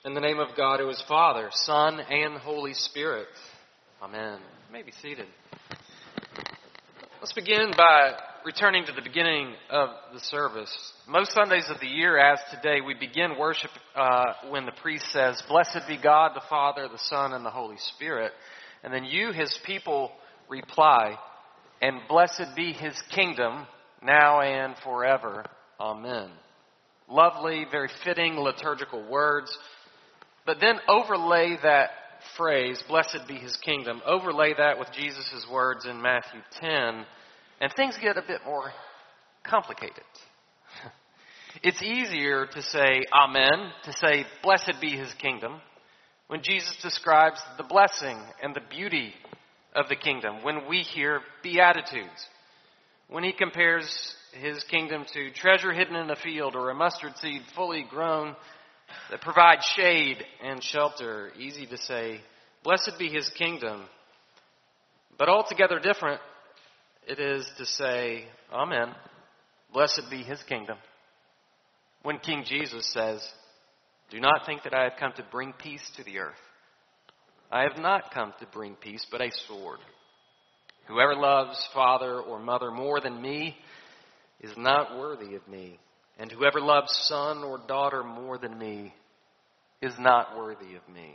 In the name of God, who is Father, Son, and Holy Spirit. Amen. You may be seated. Let's begin by returning to the beginning of the service. Most Sundays of the year, as today, we begin worship when the priest says, "Blessed be God, the Father, the Son, and the Holy Spirit." And then you, His people, reply, "And blessed be His kingdom, now and forever. Amen." Lovely, very fitting liturgical words. But then overlay that phrase, "Blessed be His kingdom," overlay that with Jesus' words in Matthew 10, and things get a bit more complicated. It's easier to say Amen, to say "Blessed be His kingdom," when Jesus describes the blessing and the beauty of the kingdom, when we hear Beatitudes, when He compares His kingdom to treasure hidden in a field or a mustard seed fully grown that provides shade and shelter. Easy to say, "Blessed be His kingdom." But altogether different it is to say, "Amen, blessed be His kingdom," when King Jesus says, "Do not think that I have come to bring peace to the earth. I have not come to bring peace, but a sword. Whoever loves father or mother more than me is not worthy of me. And whoever loves son or daughter more than me is not worthy of me."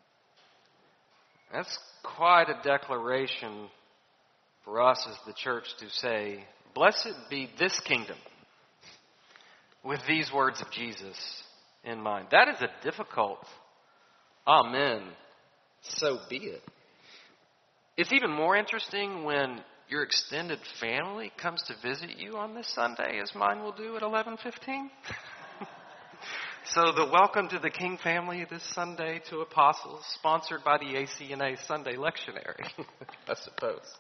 That's quite a declaration for us as the church to say, "Blessed be this kingdom," with these words of Jesus in mind. That is a difficult amen. So be it. It's even more interesting when your extended family comes to visit you on this Sunday, as mine will do at 11:15. So the Welcome to the King family this Sunday to Apostles, sponsored by the ACNA Sunday Lectionary, I suppose.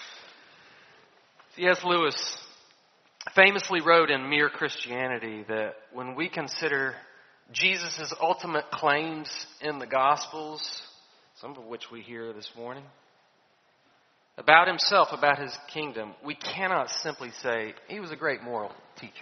C.S. Lewis famously wrote in Mere Christianity that when we consider Jesus' ultimate claims in the Gospels, some of which we hear this morning, about Himself, about His kingdom, we cannot simply say, "He was a great moral teacher."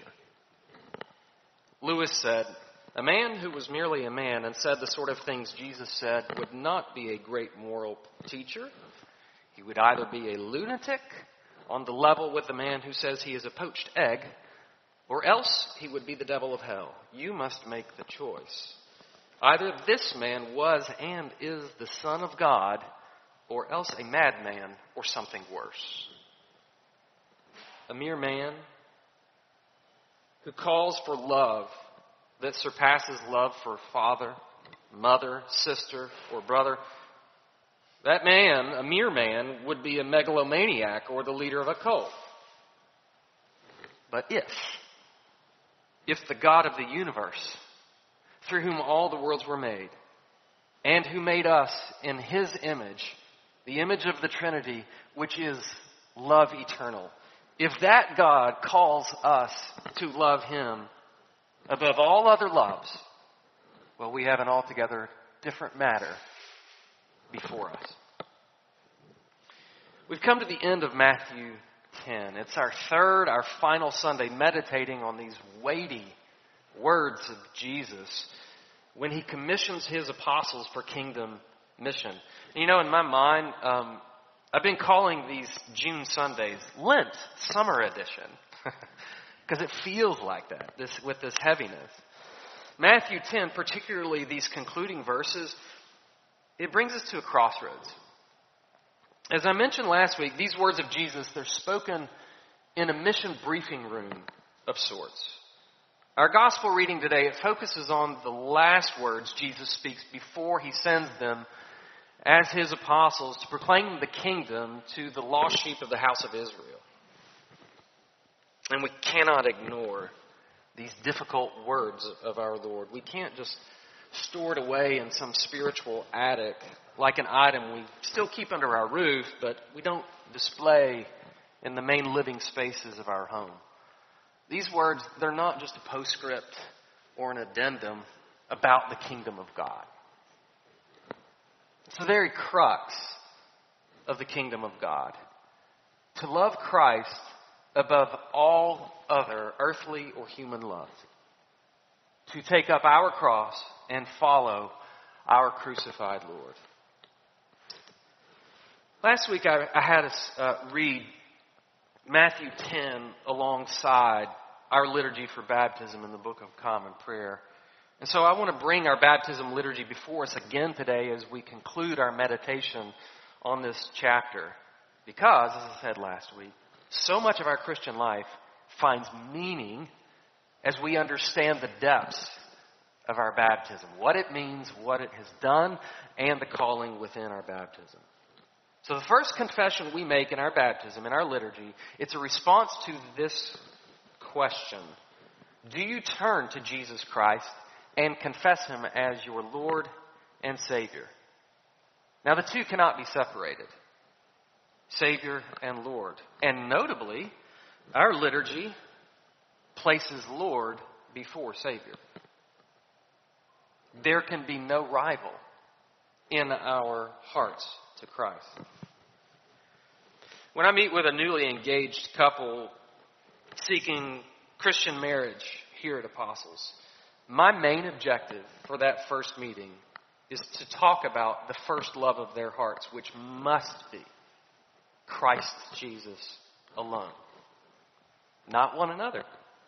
Lewis said, "A man who was merely a man and said the sort of things Jesus said would not be a great moral teacher. He would either be a lunatic on the level with the man who says he is a poached egg, or else he would be the devil of hell. You must make the choice. Either this man was and is the Son of God, or else a madman or something worse." A mere man who calls for love that surpasses love for father, mother, sister, or brother. That man, a mere man, would be a megalomaniac or the leader of a cult. But if the God of the universe, through whom all the worlds were made, and who made us in His image, the image of the Trinity, which is love eternal, if that God calls us to love Him above all other loves, well, we have an altogether different matter before us. We've come to the end of Matthew 10. It's our final Sunday meditating on these weighty words of Jesus when He commissions His apostles for kingdom mission. You know, in my mind, I've been calling these June Sundays Lent Summer Edition because it feels like that, with this heaviness. Matthew 10, particularly these concluding verses, it brings us to a crossroads. As I mentioned last week, these words of Jesus, they're spoken in a mission briefing room of sorts. Our gospel reading today, it focuses on the last words Jesus speaks before He sends them as His apostles to proclaim the kingdom to the lost sheep of the house of Israel. And we cannot ignore these difficult words of our Lord. We can't just store it away in some spiritual attic like an item we still keep under our roof, but we don't display in the main living spaces of our home. These words, they're not just a postscript or an addendum about the kingdom of God. It's the very crux of the kingdom of God. To love Christ above all other earthly or human love. To take up our cross and follow our crucified Lord. Last week I had us read Matthew 10 alongside our liturgy for baptism in the Book of Common Prayer. And so I want to bring our baptism liturgy before us again today as we conclude our meditation on this chapter. Because, as I said last week, so much of our Christian life finds meaning as we understand the depths of our baptism, what it means, what it has done, and the calling within our baptism. So the first confession we make in our baptism, in our liturgy, it's a response to this question. Do you turn to Jesus Christ and confess Him as your Lord and Savior? Now the two cannot be separated. Savior and Lord. And notably, our liturgy places Lord before Savior. There can be no rival in our hearts to Christ. When I meet with a newly engaged couple seeking Christian marriage here at Apostles, my main objective for that first meeting is to talk about the first love of their hearts, which must be Christ Jesus alone, not one another.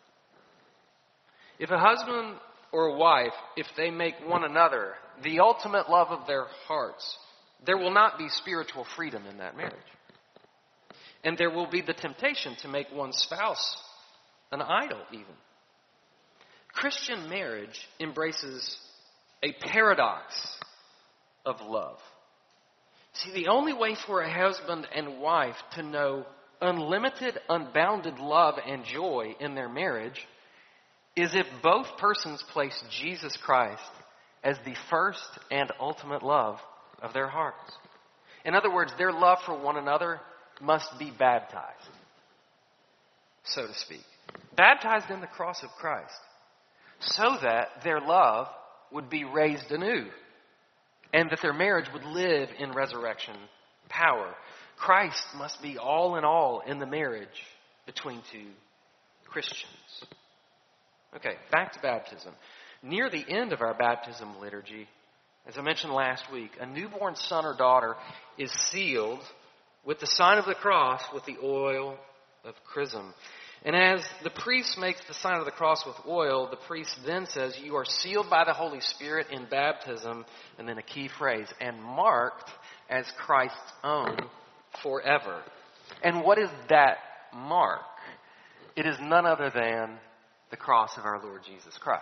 If a husband or a wife, if they make one another the ultimate love of their hearts, there will not be spiritual freedom in that marriage. And there will be the temptation to make one's spouse an idol even. Christian marriage embraces a paradox of love. See, the only way for a husband and wife to know unlimited, unbounded love and joy in their marriage is if both persons place Jesus Christ as the first and ultimate love of their hearts. In other words, their love for one another must be baptized, so to speak. Baptized in the cross of Christ, so that their love would be raised anew, and that their marriage would live in resurrection power. Christ must be all in all in the marriage between two Christians. Okay, back to baptism. Near the end of our baptism liturgy, as I mentioned last week, a newborn son or daughter is sealed with the sign of the cross with the oil of chrism. And as the priest makes the sign of the cross with oil, the priest then says, you are sealed by the Holy Spirit in baptism, and then a key phrase, and marked as Christ's own forever. And what is that mark? It is none other than the cross of our Lord Jesus Christ.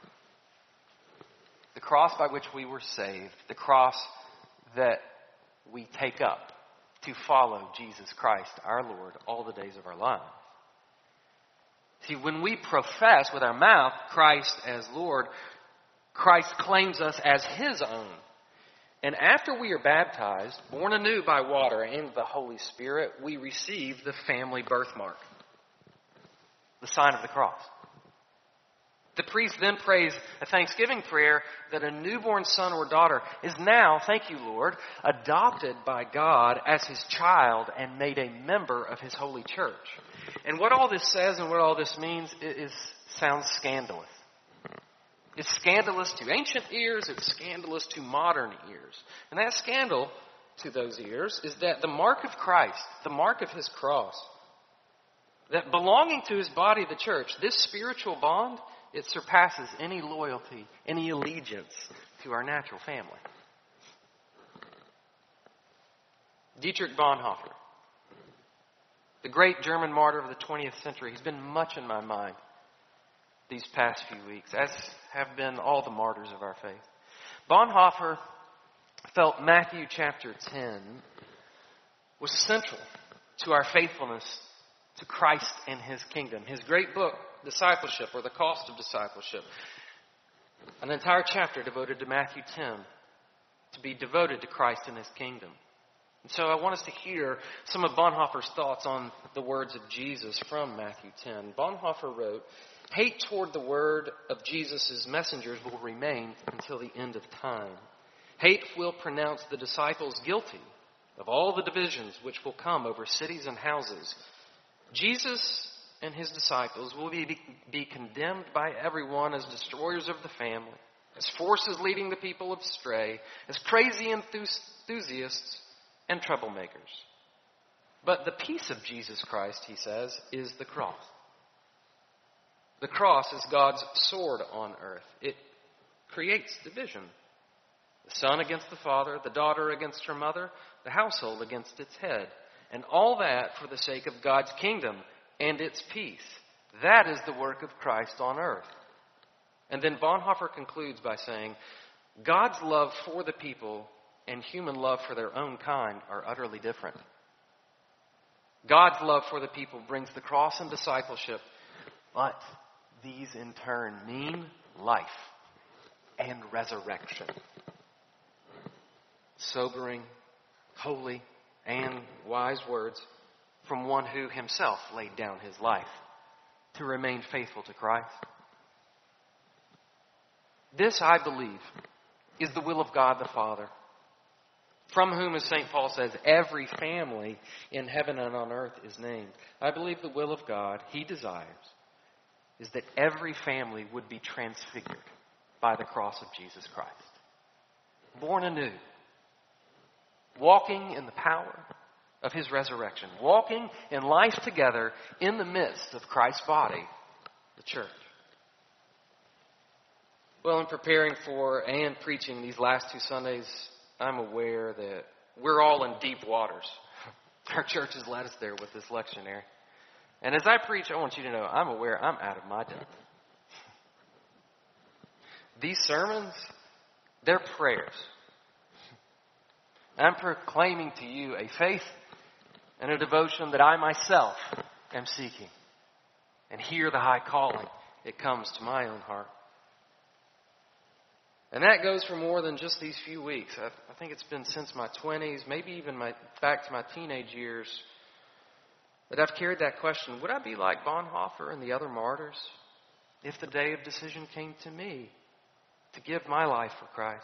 The cross by which we were saved, the cross that we take up to follow Jesus Christ, our Lord, all the days of our lives. See, when we profess with our mouth Christ as Lord, Christ claims us as His own. And after we are baptized, born anew by water and the Holy Spirit, we receive the family birthmark, the sign of the cross. The priest then prays a thanksgiving prayer that a newborn son or daughter is now, thank you, Lord, adopted by God as His child and made a member of His holy church. And what all this says and what all this means sounds scandalous. It's scandalous to ancient ears. It's scandalous to modern ears. And that scandal to those ears is that the mark of Christ, the mark of His cross, that belonging to His body, the church, this spiritual bond, it surpasses any loyalty, any allegiance to our natural family. Dietrich Bonhoeffer, the great German martyr of the 20th century, he's been much in my mind these past few weeks, as have been all the martyrs of our faith. Bonhoeffer felt Matthew chapter 10 was central to our faithfulness to Christ and His kingdom. His great book, Discipleship, or The Cost of Discipleship, an entire chapter devoted to Matthew 10, to be devoted to Christ and His kingdom. And so I want us to hear some of Bonhoeffer's thoughts on the words of Jesus from Matthew 10. Bonhoeffer wrote, hate toward the word of Jesus' messengers will remain until the end of time. Hate will pronounce the disciples guilty of all the divisions which will come over cities and houses. Jesus and His disciples will be condemned by everyone as destroyers of the family, as forces leading the people astray, as crazy enthusiasts and troublemakers. But the peace of Jesus Christ, he says, is the cross. The cross is God's sword on earth. It creates division. The son against the father, the daughter against her mother, the household against its head. And all that for the sake of God's kingdom and its peace. That is the work of Christ on earth. And then Bonhoeffer concludes by saying, God's love for the people and human love for their own kind are utterly different. God's love for the people brings the cross and discipleship, but these in turn mean life and resurrection. Sobering, holy, and wise words from one who himself laid down his life to remain faithful to Christ. This, I believe, is the will of God the Father, from whom, as St. Paul says, every family in heaven and on earth is named. I believe the will of God, he desires, is that every family would be transfigured by the cross of Jesus Christ. Born anew, walking in the power of his resurrection, walking in life together in the midst of Christ's body, the church. Well, in preparing for and preaching these last 2 Sundays, I'm aware that we're all in deep waters. Our church has led us there with this lectionary. And as I preach, I want you to know I'm aware I'm out of my depth. These sermons, they're prayers. I'm proclaiming to you a faith and a devotion that I myself am seeking. And hear the high calling. It comes to my own heart. And that goes for more than just these few weeks. I think it's been since my 20s, maybe even back to my teenage years, that I've carried that question, would I be like Bonhoeffer and the other martyrs if the day of decision came to me to give my life for Christ?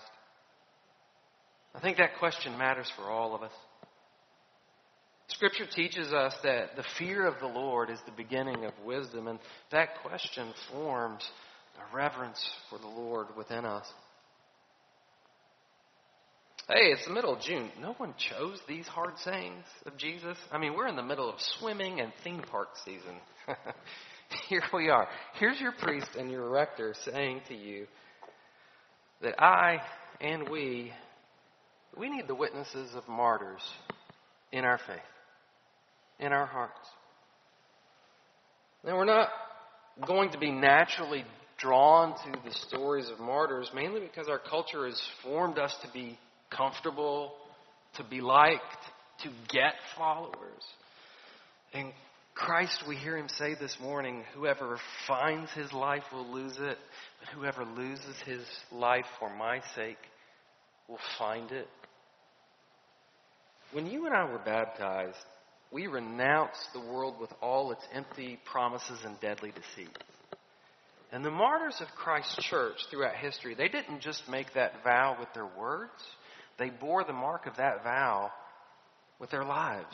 I think that question matters for all of us. Scripture teaches us that the fear of the Lord is the beginning of wisdom, and that question forms a reverence for the Lord within us. Hey, it's the middle of June. No one chose these hard sayings of Jesus. I mean, we're in the middle of swimming and theme park season. Here we are. Here's your priest and your rector saying to you that I and we need the witnesses of martyrs in our faith, in our hearts. Now, we're not going to be naturally drawn to the stories of martyrs, mainly because our culture has formed us to be comfortable, to be liked, to get followers. And Christ, we hear him say this morning, whoever finds his life will lose it, but whoever loses his life for my sake will find it. When you and I were baptized, we renounced the world with all its empty promises and deadly deceits. And the martyrs of Christ's church throughout history, they didn't just make that vow with their words. They bore the mark of that vow with their lives.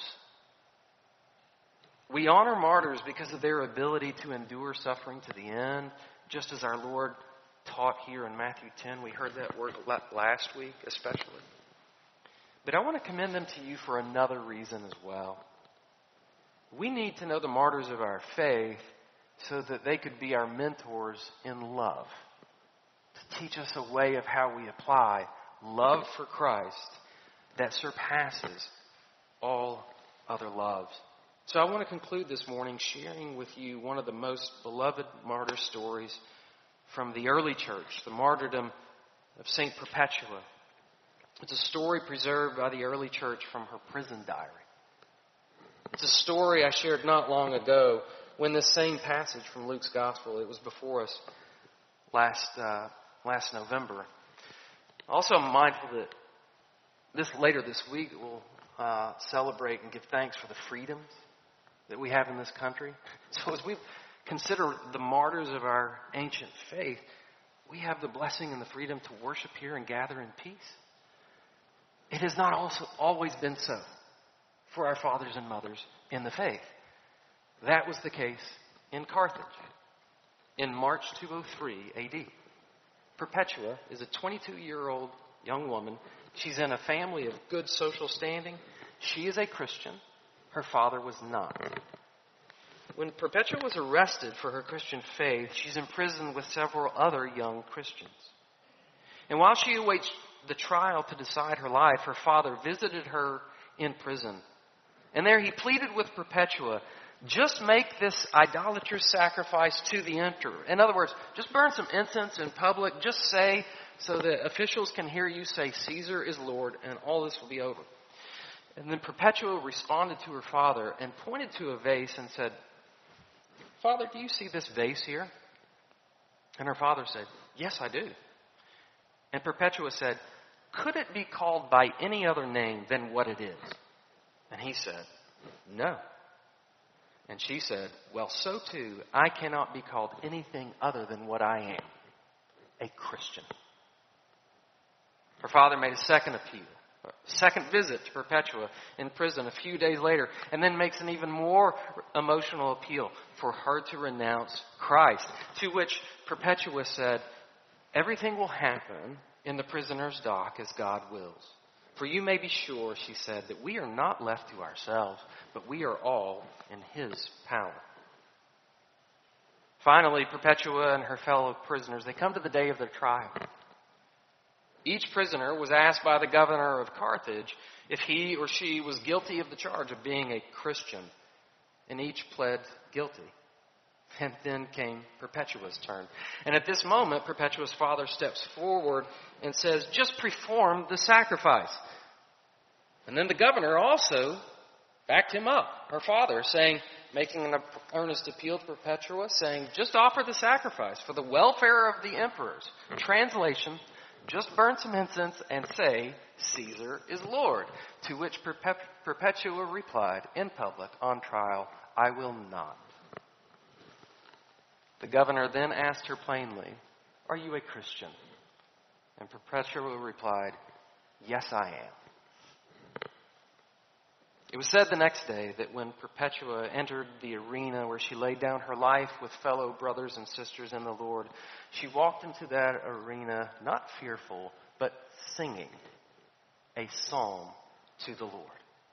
We honor martyrs because of their ability to endure suffering to the end, just as our Lord taught here in Matthew 10. We heard that word last week especially. But I want to commend them to you for another reason as well. We need to know the martyrs of our faith so that they could be our mentors in love, to teach us a way of how we apply love for Christ that surpasses all other loves. So I want to conclude this morning sharing with you one of the most beloved martyr stories from the early church, the martyrdom of St. Perpetua. It's a story preserved by the early church from her prison diary. It's a story I shared not long ago when this same passage from Luke's Gospel, it was before us last November. Also, I'm mindful that later this week we'll celebrate and give thanks for the freedoms that we have in this country. So as we consider the martyrs of our ancient faith, we have the blessing and the freedom to worship here and gather in peace. It has not also always been so for our fathers and mothers in the faith. That was the case in Carthage in March 203 AD. Perpetua is a 22-year-old young woman. She's in a family of good social standing. She is a Christian. Her father was not. When Perpetua was arrested for her Christian faith, she's imprisoned with several other young Christians. And while she awaits the trial to decide her life, her father visited her in prison. And there he pleaded with Perpetua, just make this idolatrous sacrifice to the emperor. In other words, just burn some incense in public. Just say, so that officials can hear you say, Caesar is Lord, and all this will be over. And then Perpetua responded to her father and pointed to a vase and said, Father, do you see this vase here? And her father said, Yes, I do. And Perpetua said, Could it be called by any other name than what it is? And he said, No. And she said, Well, so too, I cannot be called anything other than what I am, a Christian. Her father made a second visit to Perpetua in prison a few days later, and then makes an even more emotional appeal for her to renounce Christ, to which Perpetua said, Everything will happen in the prisoner's dock as God wills. For you may be sure, she said, that we are not left to ourselves, but we are all in His power. Finally, Perpetua and her fellow prisoners, they come to the day of their trial. Each prisoner was asked by the governor of Carthage if he or she was guilty of the charge of being a Christian, and each pled guilty. And then came Perpetua's turn. And at this moment, Perpetua's father steps forward and says, Just perform the sacrifice. And then the governor also backed him up, her father, making an earnest appeal to Perpetua, saying, Just offer the sacrifice for the welfare of the emperors. Translation, just burn some incense and say, Caesar is Lord. To which Perpetua replied in public on trial, I will not. The governor then asked her plainly, Are you a Christian? And Perpetua replied, Yes, I am. It was said the next day that when Perpetua entered the arena where she laid down her life with fellow brothers and sisters in the Lord, she walked into that arena not fearful, but singing a psalm to the Lord.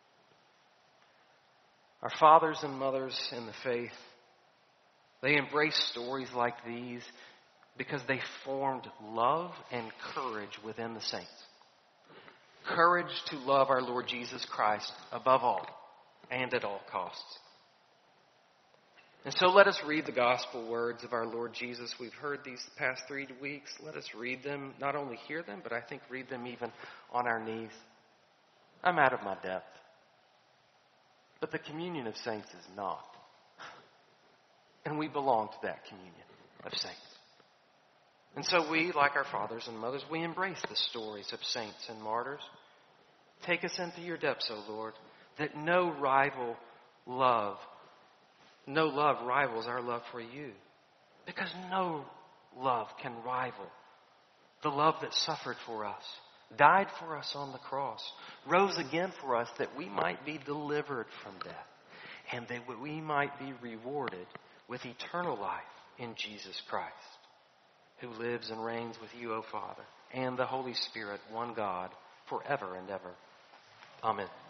Our fathers and mothers in the faith, they embraced stories like these because they formed love and courage within the saints. Courage to love our Lord Jesus Christ above all and at all costs. And so let us read the gospel words of our Lord Jesus. We've heard these past 3 weeks. Let us read them, not only hear them, but I think read them even on our knees. I'm out of my depth. But the communion of saints is not. And we belong to that communion of saints. And so we, like our fathers and mothers, we embrace the stories of saints and martyrs. Take us into your depths, O Lord, that no love rivals our love for you. Because no love can rival the love that suffered for us, died for us on the cross, rose again for us that we might be delivered from death, and that we might be rewarded with eternal life in Jesus Christ, who lives and reigns with you, O Father, and the Holy Spirit, one God, forever and ever. Amen.